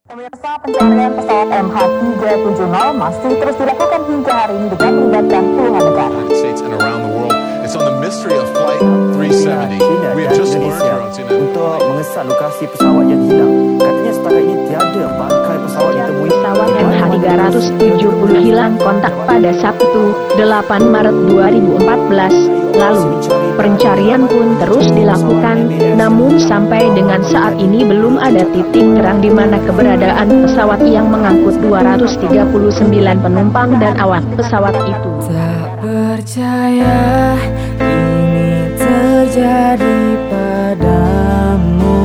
Pemirsa, pencarian pesawat MH370 masih terus dilakukan hingga hari ini dengan melibatkan puluhan negara. It's on the mystery of flight 370. We have just learned untuk mengesat lokasi pesawat yang hilang. Katanya setakat ini tiada bangkai pesawat ditemui. Pesawat MH370 hilang kontak pada Sabtu, 8 Maret 2014 lalu. Pencarian pun terus dilakukan, namun sampai dengan saat ini belum ada titik terang di mana keberadaan pesawat yang mengangkut 239 penumpang dan awak pesawat itu. Tak percaya ini terjadi padamu.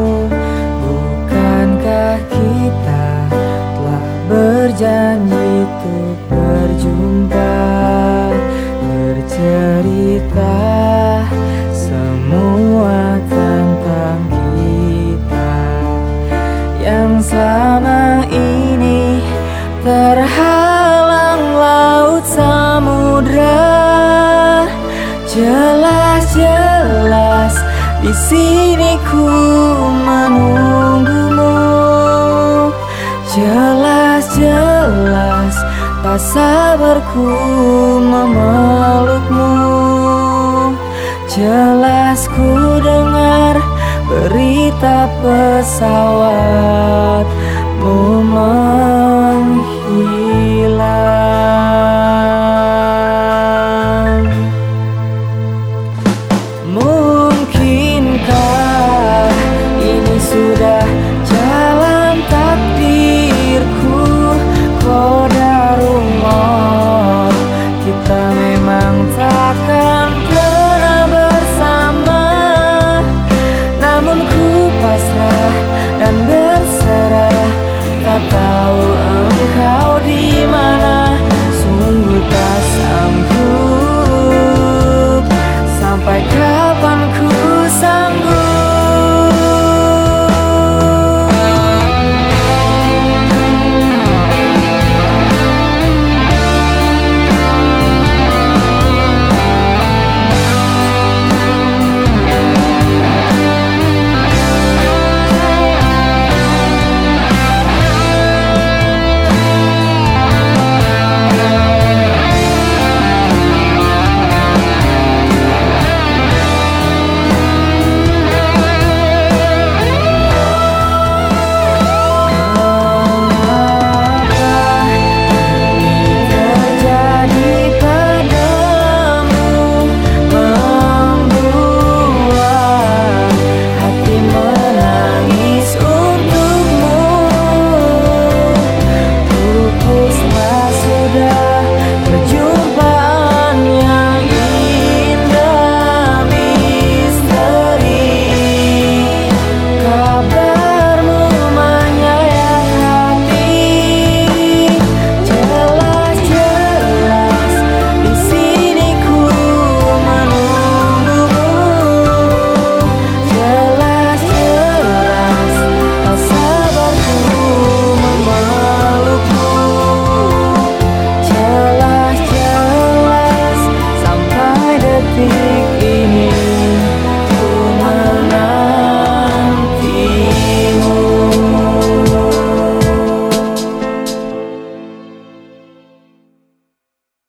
Bukankah kita telah berjanji untuk berjumpa, bercerita semua tentang kita yang selama ini terhalang laut samudra. Jelas-jelas di sini ku menunggumu. Jelas-jelas tak sabarku memelukmu. Jelas ku dengar berita pesawat